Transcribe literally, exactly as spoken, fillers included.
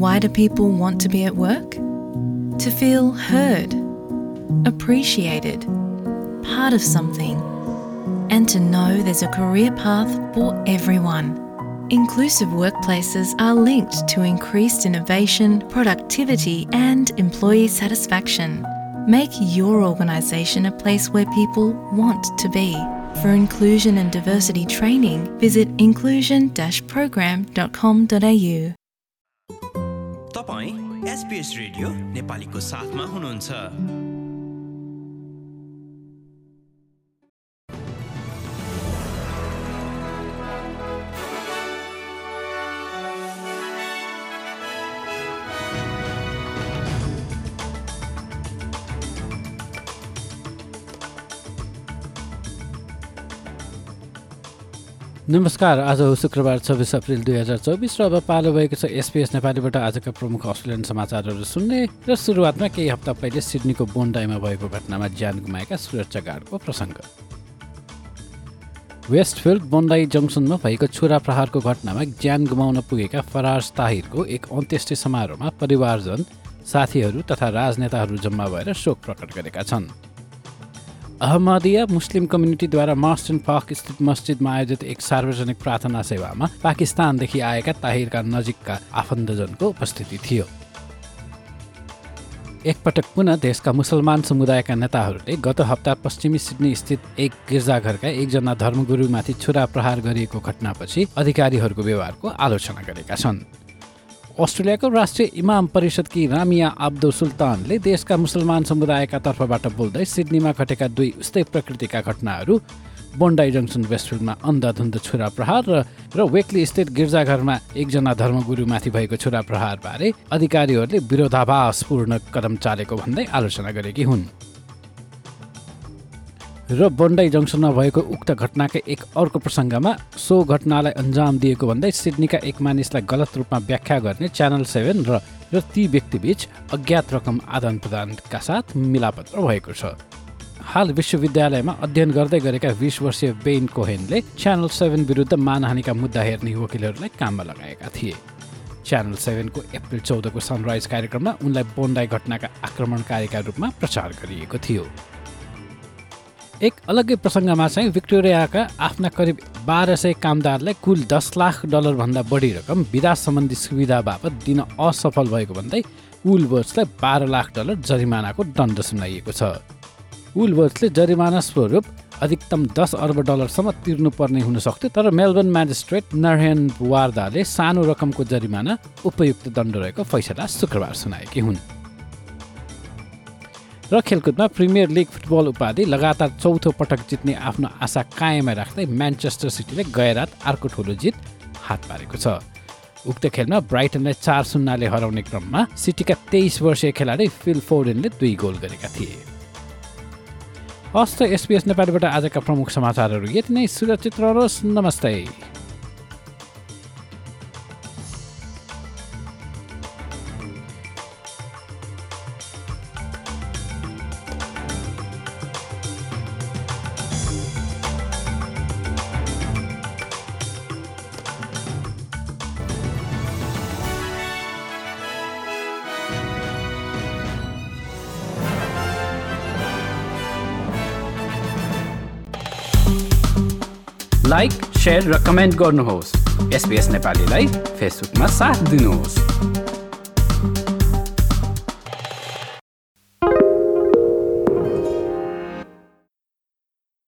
Why do people want to be at work? To feel heard, appreciated, part of something, and to know there's a career path for everyone. Inclusive workplaces are linked to increased innovation, productivity, and employee satisfaction. Make your organisation a place where people want to be. For inclusion and diversity training, visit inclusion dash program dot com dot a u. तपाईं S B S radio नेपालीको साथमा हुनुहुन्छ। नमस्कार, आज हो शुक्रबार छब्बिस April दुई हजार चौबिस र अब पालो भएको छ एसपीएस नेपालीबाट आजका प्रमुख अस्ट्रेलियन समाचारहरू सुन्ने र सुरुवातमा केही हप्ता पहिले सिडनीको बोन्डाईमा भएको घटनामा ज्यान गुमाएका सुरक्षा गार्डको प्रसङ्ग। वेस्टफिल्ड बोन्डाई जङ्सनमा भएको छुरा प्रहारको घटनामा ज्यान गुमाउन पुगेका फराज ताहिरको एक अन्त्येष्टि समारोहमा परिवारजन, साथीहरू तथा राजनेताहरू जम्मा भएर शोक प्रकट गरेका छन्। अहमदिया मुस्लिम कम्युनिटीद्वारा मार्स्टन पार्क स्थित मस्जिदमा आयोजित एक सार्वजनिक प्रार्थना सेवामा पाकिस्तानदेखि आएका ताहिरका नजिकका आफन्तजनको उपस्थिति थियो। एकपटक पुनः देशका मुसलमान समुदायका नेताहरूले गत हप्ता पश्चिमी सिडनी स्थित एक गिर्जाघरका एकजना धर्मगुरुमाथि छुरा प्रहार गरिएको घटनापछि अधिकारीहरूको व्यवहारको आलोचना गरेका छन्। अस्ट्रेलियाको राष्ट्रिय इमाम परिषदकी रामिया अब्दुल सुल्तानले देशका मुसलमान समुदायका तर्फबाट बोल्दै सिडनीमा घटेका दुई उस्तै प्रकृतिका घटनाहरू, बोन्डाई जङ्सन वेस्टफिल्डमा अन्धाधुन्ध छुरा प्रहार र, र वेक्ली स्थित गिर्जाघरमा एकजना धर्मगुरुमाथि भएको छुरा प्रहारबारे अधिकारीहरूले विरोधाभासपूर्ण कदम चालेको भन्दै आलोचना गरेकी हुन्। र बोन्डाई जङ्सनमा भएको उक्त घटनाकै एक अर्को प्रसङ्गमा सो घटनालाई अन्जाम दिएको भन्दै सिडनीका एक मानिसलाई गलत रूपमा व्याख्या गर्ने च्यानल सेभेन र, र ती व्यक्तिबीच अज्ञात रकम आदान प्रदानका साथ मिलापत्र भएको छ। हाल विश्वविद्यालयमा अध्ययन गर्दै गरेका बीस वर्षीय बेन कोहेनले च्यानल सेभेन विरुद्ध मानहानिका मुद्दा हेर्ने वकिलहरूलाई काममा लगाएका थिए। च्यानल सेभेनको अप्रिल चौधको सनराइज कार्यक्रममा उनलाई बोन्डाई घटनाका आक्रमणकारीका रूपमा प्रचार गरिएको थियो। एक अलग्गै प्रसङ्गमा चाहिँ विक्टोरियाका आफ्ना करिब बाह्र सय कामदारलाई कुल दस लाख डलरभन्दा बढी रकम विदेश सम्बन्धी सुविधा बापत दिन असफल भएको भन्दै वुलवर्ड्सलाई बाह्र लाख डलर जरिमानाको दण्ड सुनाइएको छ। वुलवर्ड्सले जरिमाना स्वरूप अधिकतम दस अर्ब डलरसम्म तिर्नुपर्ने हुन सक्थ्यो, तर मेलबर्न म्याजिस्ट्रेट नरहेन वार्दाले सानो रकमको जरिमाना उपयुक्त दण्ड रहेको फैसला शुक्रबार सुनाएकी हुन्। र खेलकुदमा प्रिमियर लिग फुटबल उपाधि लगातार चौथो पटक जित्ने आफ्नो आशा कायम राख्दै म्यान्चेस्टर सिटीले गैरात अर्को ठुलो जित हात पारेको छ। उक्त खेलमा ब्राइटनलाई चार शून्यले हराउने क्रममा सिटीका तेइस वर्षीय खेलाडी फिल फोडेनले दुई गोल गरेका थिए। हस्त एसपीएस नेपालीबाट आजका प्रमुख समाचारहरू यति नै। सुरक्षित रहनुहोस्। नमस्ते। लाइक, शेयर र कमेन्ट गर्नुहोस्। एसबीएस नेपालीलाई फेसबुकमा साथ दिनुहोस्।